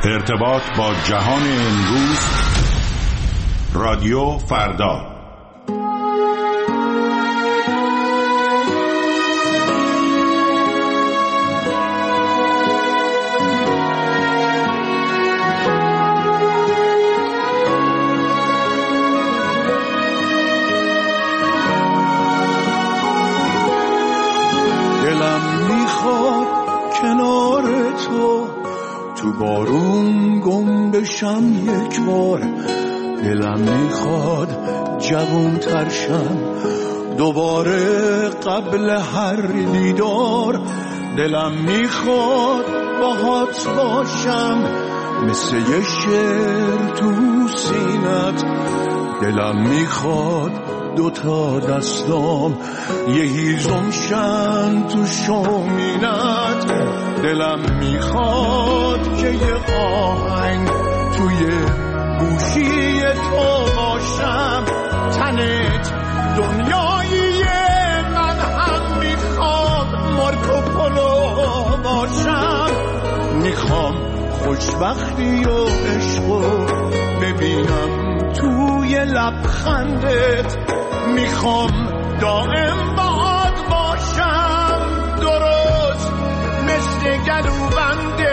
ارتباط با جهان امروز. رادیو فردا. دلم میخواد کنار تو بارون گم بشم یک بار. دلم میخواد جوان ترشم دوباره قبل هر دیدار. دلم میخواد باهات باشم مثل یه شعر تو سینت. دلم میخواد دوتا دستام یه هیزم شن تو شومینت. دلم میخواد که یه آهنگ توی گوشی تو باشم. تنت دنیایی من هم میخواد مارکوپولو باشم. میخوام خوشبختی و عشقو ببینم توی لبخندت. میخوام دائم باهات باشم درست مثل گلوبندت.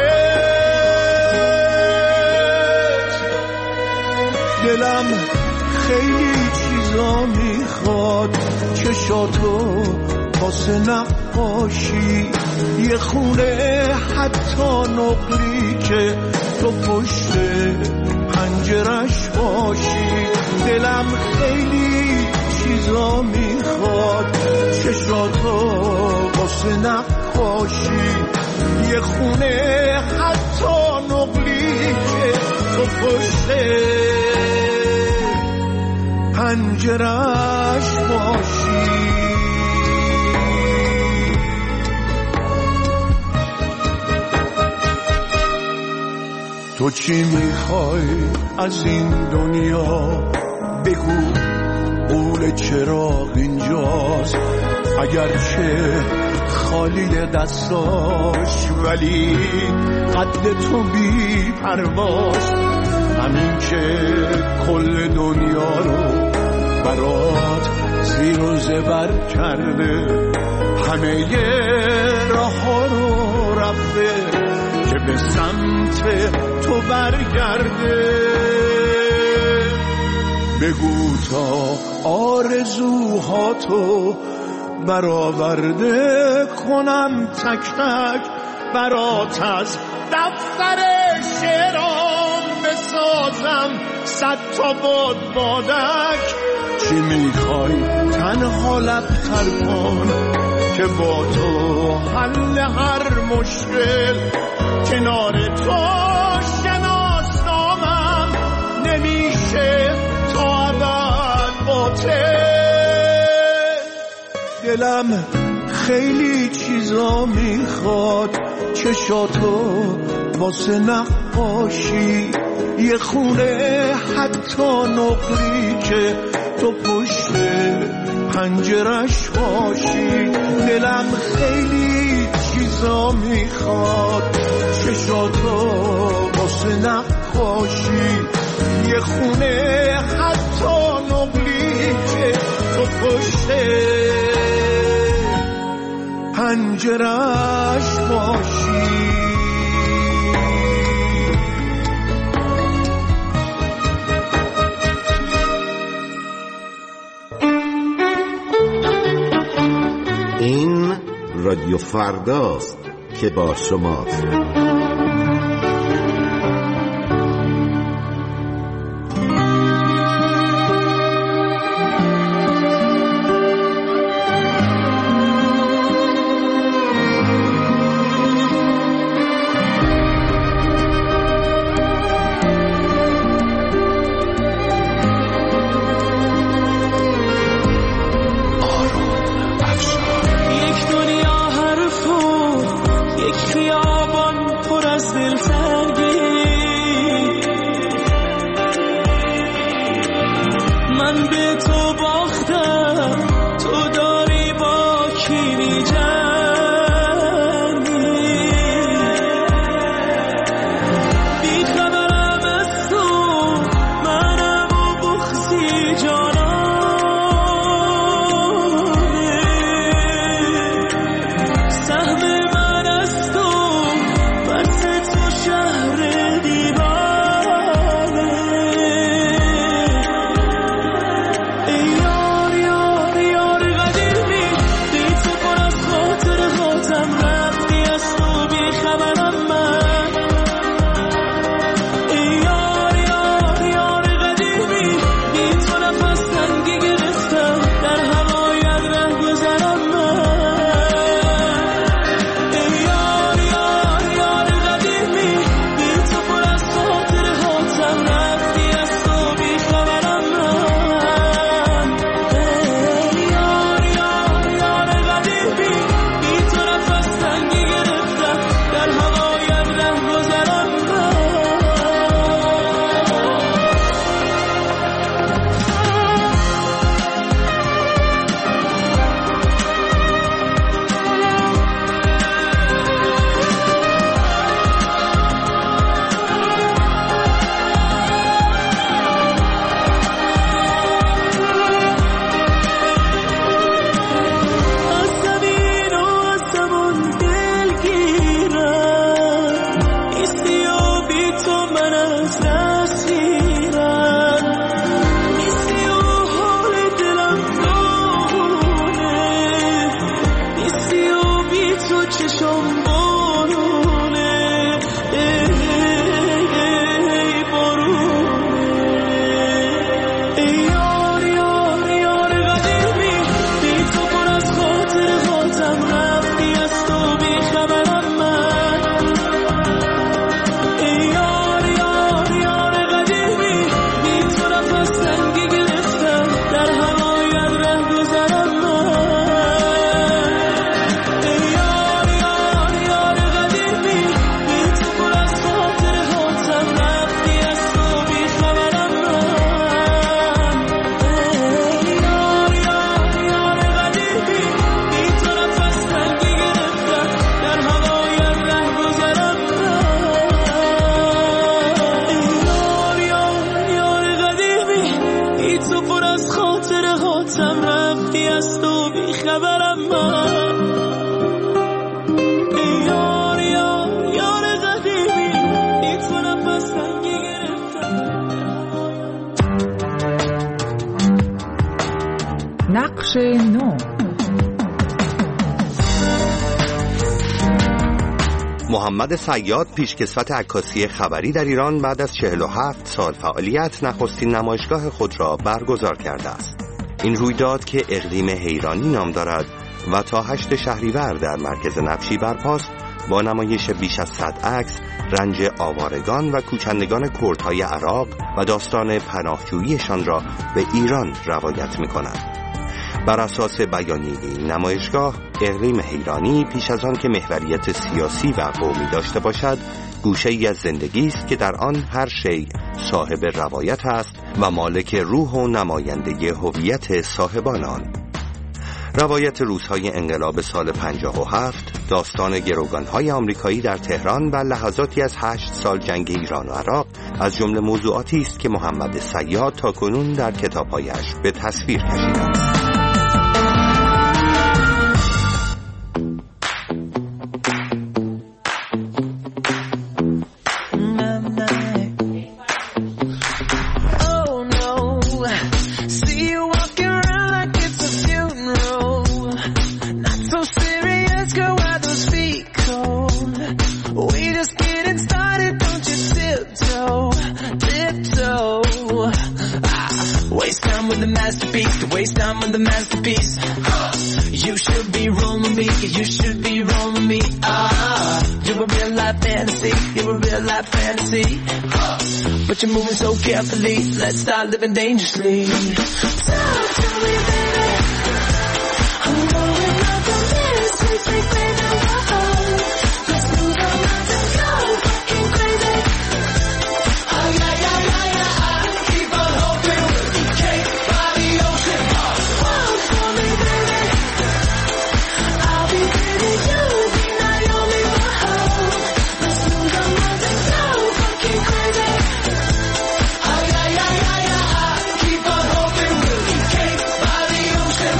دلم خیلی چیزا میخواد چشاتو واسه نقاشی. یه خونه حتی نقلی که تو پشت پنجرش باشی. دلم خیلی چیزا میخواد چشاتو واسه نقاشی. یه خونه حتی نقلی که تو پشت پنجرش باشی. تو چی میخوای از این دنیا؟ بگو قول چراغ اینجاست. اگرچه خالی دستاش ولی قد تو بی پرواز. همین که کل دنیا رو برات زیر و زبر کرده. همه راه ها رو رفته که به سمت تو برگرده. بگو تا آرزوهاتو برآورده کنم تک تک برات. از دفتر شعرام بسازم 100 تا بادک. چی میخوای تنها لب ترکن که با تو حل هر مشکل. کنار تو شناسنامم نمیشه تا ابد باطل. دلم خیلی چیزا میخواد چشاتو واسه نقاشی. یه خونه حتی نقلی که تو پشت پنجرش باشی. دلم خیلی چیزا میخواد چشاتو واسه نقاشی. یه خونه حتی نقلی که تو پشت پنجرش باشی. این رادیو فرداست که با شماست. حواسم رفتی از تو بیخبرم من یار یار یار قدیمی میتونم از رنگی گرفتم. نقش نو. محمد صیاد پیشکسوت عکاسی خبری در ایران بعد از 47 سال فعالیت نخستین نمایشگاه خود را برگزار کرده است. این رویداد که اقلیم حیرانی نام دارد و تا 8 شهریور در مرکز نبشی برپاست، با نمایش بیش از 100 عکس رنج آوارگان و کوچندگان کردهای عراق و داستان پناهجوییشان را به ایران روایت می‌کند. بر اساس بیانیه این نمایشگاه، اقلیم حیرانی پیش از آن که محوریت سیاسی و قومی داشته باشد، گوشه‌ای از زندگی است که در آن هر شیء صاحب روایت است و مالک روح و نماینده هویت صاحبان آن. روایت روزهای انقلاب سال 57، داستان گروگان‌های آمریکایی در تهران و لحظاتی از 8 سال جنگ ایران و عراق از جمله موضوعاتی است که محمد صیاد تاکنون در کتاب‌هایش به تصویر کشیده است. Waste time with the masterpiece. You should be rolling me. You should be rolling me. You're a real life fantasy. You're a real life fantasy. But you're moving so carefully. Let's start living dangerously. Talk to me, baby. I'm going up on this. Sweet, sweet baby. Let's move on out and go fucking crazy. Oh yeah, yeah, yeah, yeah. Keep on hoping we'll be cake by the ocean. Walk for me, baby. I'll be pretty, you'll be Naomi. Let's move on out and go fucking crazy. Oh yeah, yeah, yeah, yeah. Keep on hoping we'll be cake by the ocean.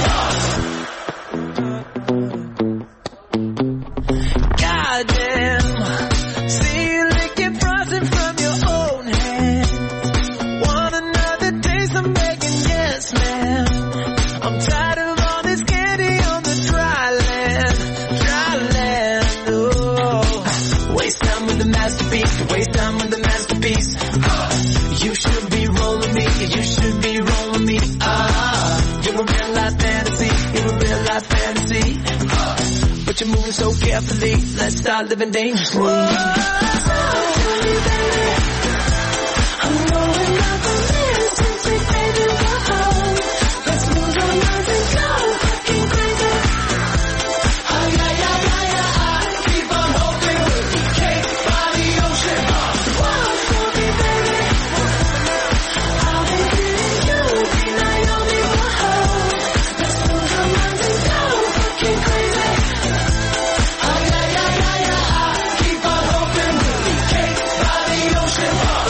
Goddamn. See you licking frosting from your own hand. Want another taste? I'm begging, yes, man. I'm tired of all this candy on the dry land, dry land. Oh, waste time with the masterpiece, waste time with the masterpiece. You should be rolling me, you should be rolling me. You're a real life fantasy, you're a real life fantasy. But you're moving so carefully, let's start living dangerously. Talk to me, baby. I'm going up on this, sweet, sweet baby. Let's move on out and go fucking crazy. Oh yeah, yeah, yeah, yeah. Keep on hoping we'll be cake by the ocean. Walk for me, baby. I'll be pretty, you'll be Naomi. Let's move on out and go fucking crazy. Oh yeah, yeah, yeah, yeah. Keep on hoping we'll be cake by the ocean. Oh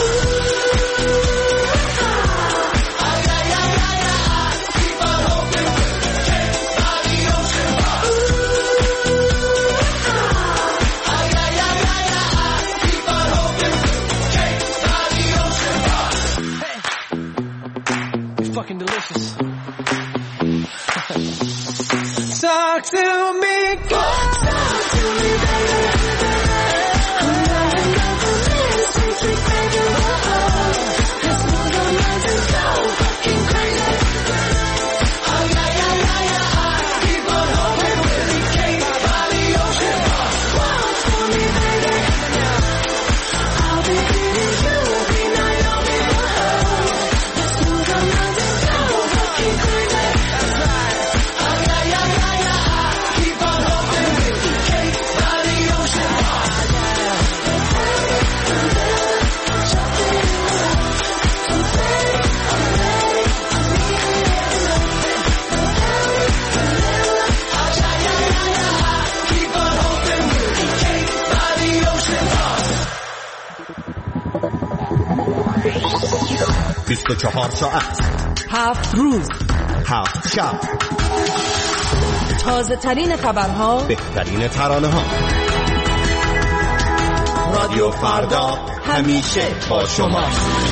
yeah, yeah, yeah, yeah. Keep on hoping we'll be cake by the ocean. Oh yeah, yeah, yeah, yeah. Keep on hoping we'll be cake by the ocean. Hey, you're fucking delicious. Talk to me, talk to me, baby. I'm going up on this, sweet, sweet baby. Let's move on out and go fucking crazy. Oh yeah, yeah, yeah, yeah. Keep on hoping we'll be cake by the ocean. Walk for me, baby. I'll be pretty, you'll be Naomi. Let's move on out and go fucking crazy. That's right. Oh yeah, yeah, yeah, yeah. Keep on hoping we'll be cake by the ocean. 24 ساعت 7 روز 7 شب، تازه ترین خبرها، بهترین ترانه ها. رادیو فردا همیشه با شما.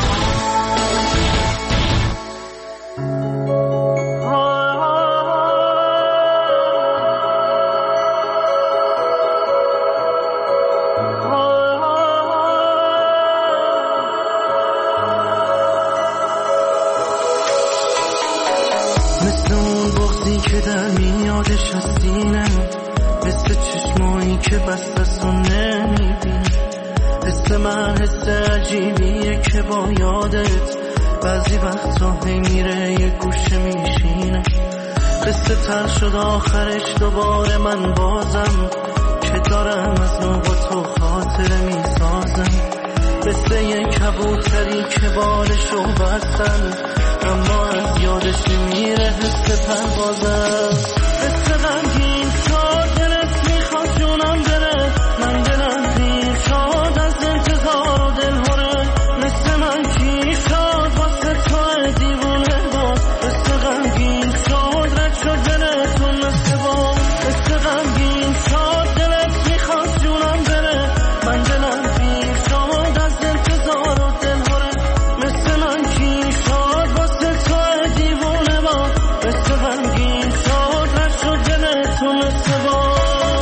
مثل اون بغضی که در میادش از سینم، مثل چشمایی که بست است و نمیبینم، حس من حس عجیبیه که با یادت بعضی وقتا هی میره یه گوشه میشینه. قصه تر شد آخرش دوباره من بازم که دارم از نو با تو خاطره میسازم. مثل یه کبوتری که بالشو بستن اما از یادش نمیره حس پروازم. مثل غمگین شد دلت میخواد جونم بره، من دلم پیر شد از انتظار و دلهوره. مثل من کی شد واسه تو دیوونه باز، مثل غمگین شد رد شد دلتون مثل باز. مثل غمگین شد دلت میخواد جونم بره، من دلم پیر شد از انتظار و دلهوره. مثل من کی شد واسه تو دیوونه باز، مثل غمگین شد رد شد دلتون مثل باز.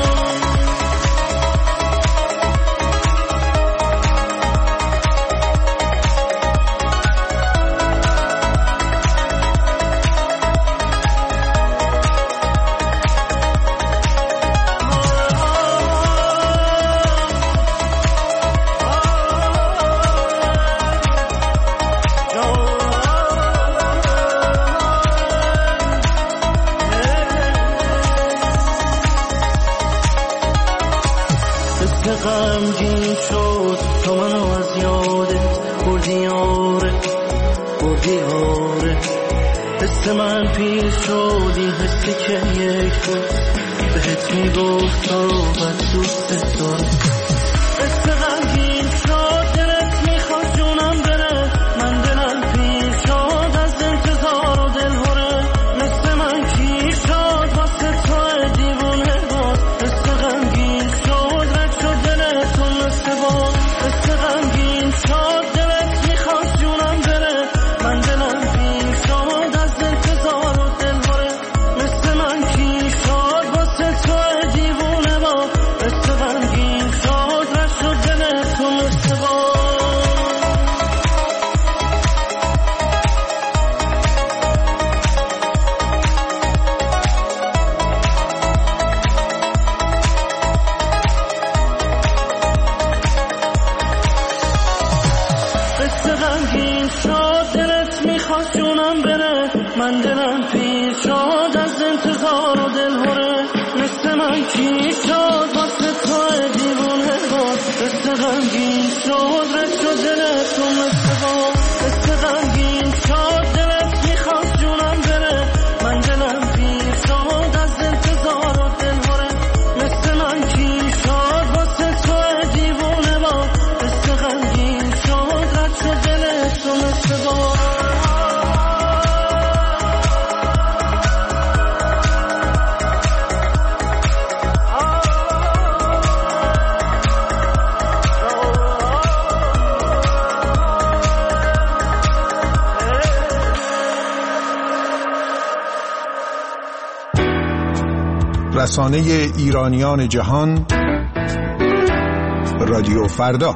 غمگین شد تو منو از یادت بردی آره، بردی آره. حس من پیر شدی، حسی که یک روز بهت میگفت تو رو بس دوست دارم. حس غمگین شد دلت میخواد جونم بره، من دلم پیر شد از انتظار و دلهوره. مثل من کی شد واسه تو دیوونه باز، حس غمگین شد رد شد دلتون مثل باز. حس غمگین شد دلت میخواد جونم بره، من دلم پیر شد از انتظار و دلهوره. مثل من کی شد واسه تو دیوونه باز، حس غمگین شد رد شد دلتون مثل باز. غمگین شد دلت میخواد جونم بره، من دلم پیر شد از انتظار و دلهوره. مثل من کی شد واسه تو دیوونه باز، مثل غمگین شد رد شد دلتون مثل باز. مثل غمگین شد دلت میخواد جونم بره، من دلم پیر شد از انتظار و دلهوره. مثل من کی شد واسه تو دیوونه باز، مثل غمگین شد رد شد دلتون مثل باز. رسانه ایرانیان جهان، رادیو فردا.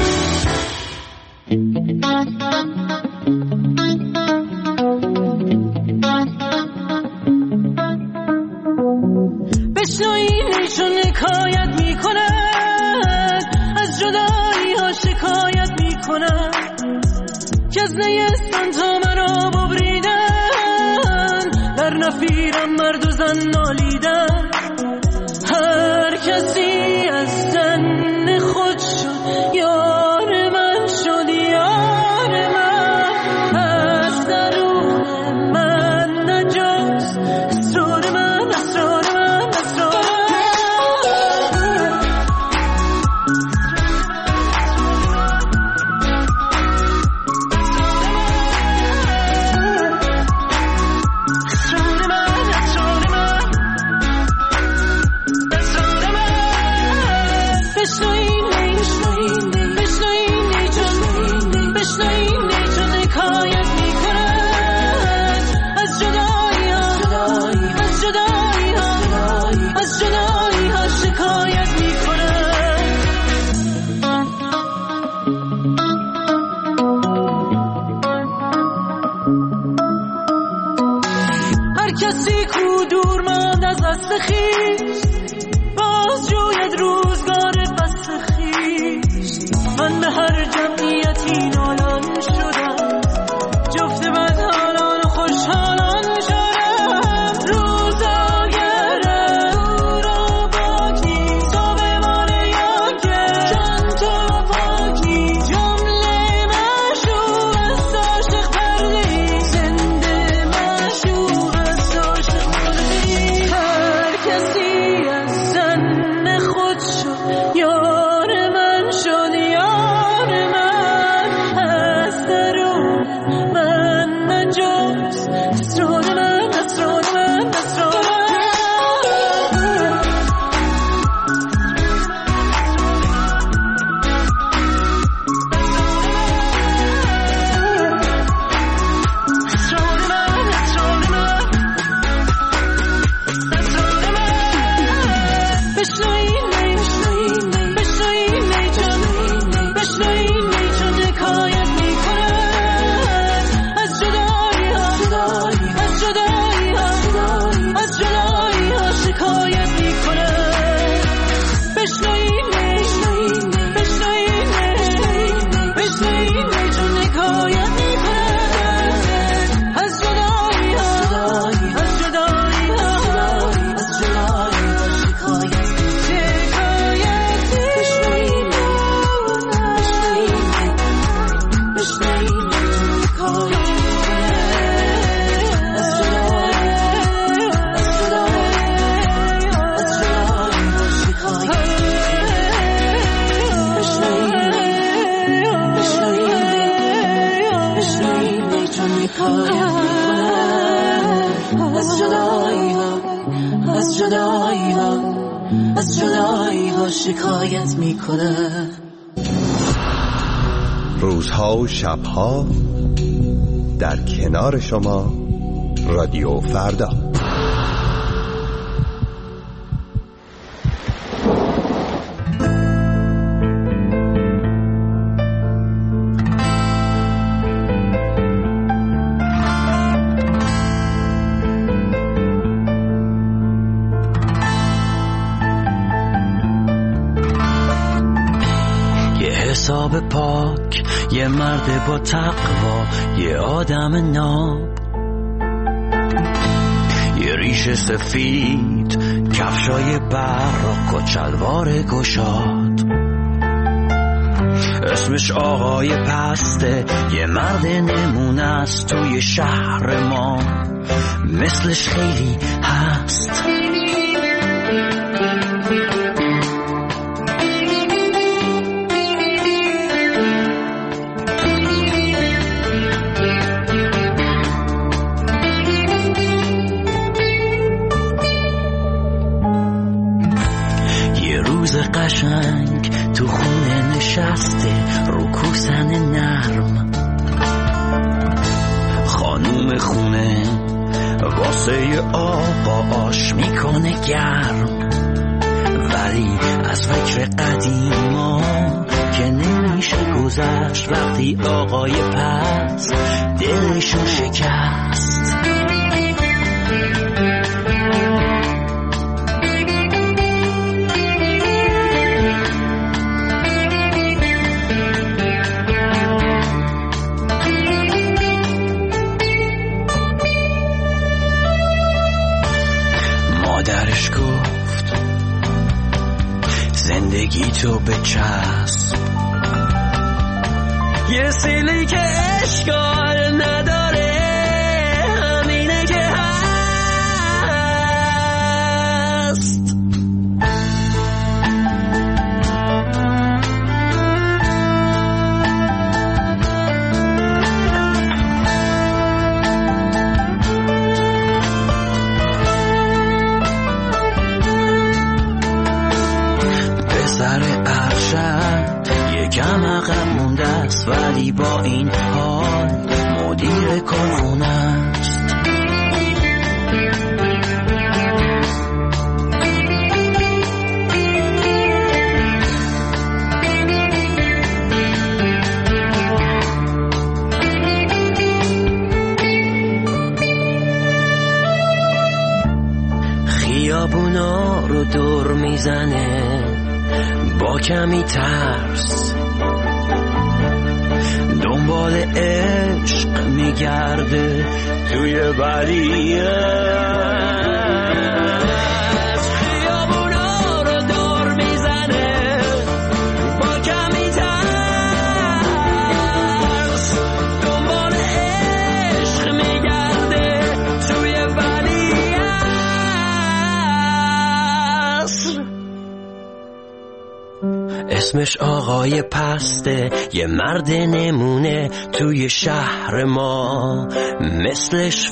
بشنوینشون حکایت میکنن، از جدایی ها شکایت میکنن، که از نیستان تا مرا ببریدن، در نفیرم مرد و زن نالیدن. هر کسی از تن خود شد یار من، شد یار من، از درون من نجاست اسرار من، اسرار من، اسرار من. دست خیش باز جوید روزگار بست خیش من به هر جمعیتی نالان شدم جفت بدحالان و خوشحالان شدم روزا گرم او را باکی تا بمانه یاکه جان تو پاکی جمله مشروع از عاشق پردهی زنده مشروع از عاشق پردهی هر کسی از زن خود شد یار من شد یار من از درون من نجاست اسرار من اسرار من اسرار از جدایی ها شکایت میکنه روزها و شبها در کنار شما رادیو فردا. حساب پاک یه مرد با تقوا یه آدم ناب یه ریش سفید کفشای براق و چلوار گشاد اسمش آقای پسته یه مرد نمونه است توی شهر ما مثلش خیلی هست قشنگ تو خونه نشسته رو کوسن نرم خانوم خونه واسه آقا آش میکنه گرم ولی از فکر قدیما که نمیشه گذشت وقتی آقای پس دلشو شکست مادرش گفت زندگی تو به چسب یه سیلی که اشکال نداره همینه که هست پسر ارشد یکم عقب مونده است ولی با این حال مدیر کارخونه است کمی ترس دنبال عشق میگرده توی ولیعصر. خیابونا رو دور میزنه با کمی ترس دنبال عشق میگرده توی ولیعصر. اسمش آقای پسته، یه مرد نمونه توی شهر ما، مثلش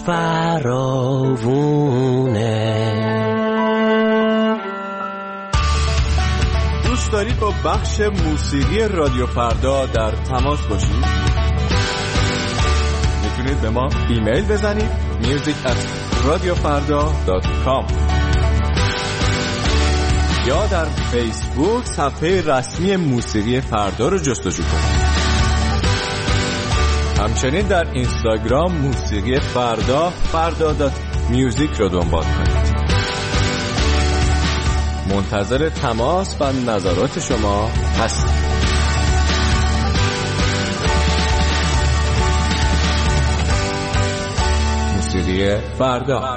فراوونه. دوست دارید با بخش موسیقی رادیو فردا در تماس باشید؟ میتونید به ما ایمیل بزنید music@radiofarda.com یا در فیسبوک صفحه رسمی موسیقی فردا رو جستجو کنید. همچنین در اینستاگرام موسیقی فردا.music رو دنبال کنید. منتظر تماس و نظرات شما هستیم. موسیقی فردا.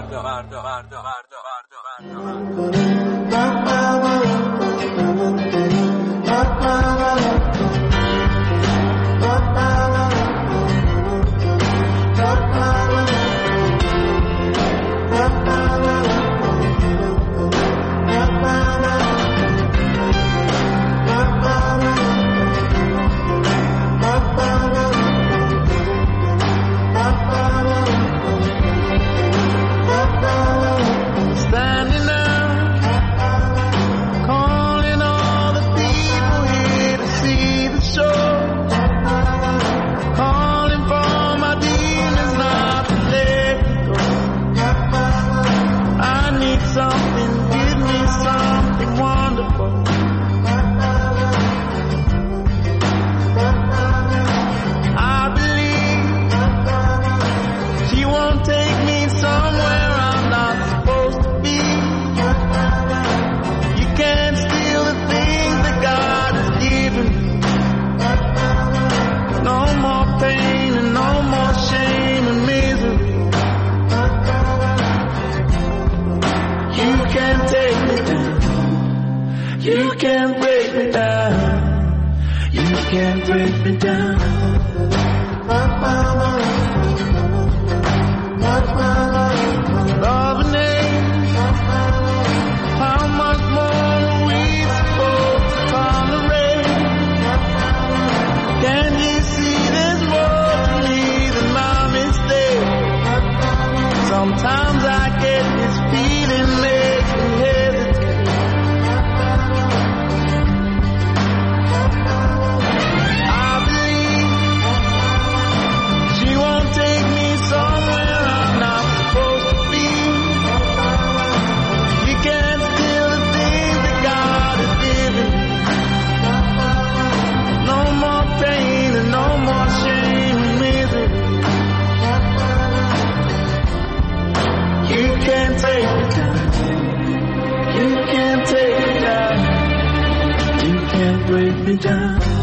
Break me down.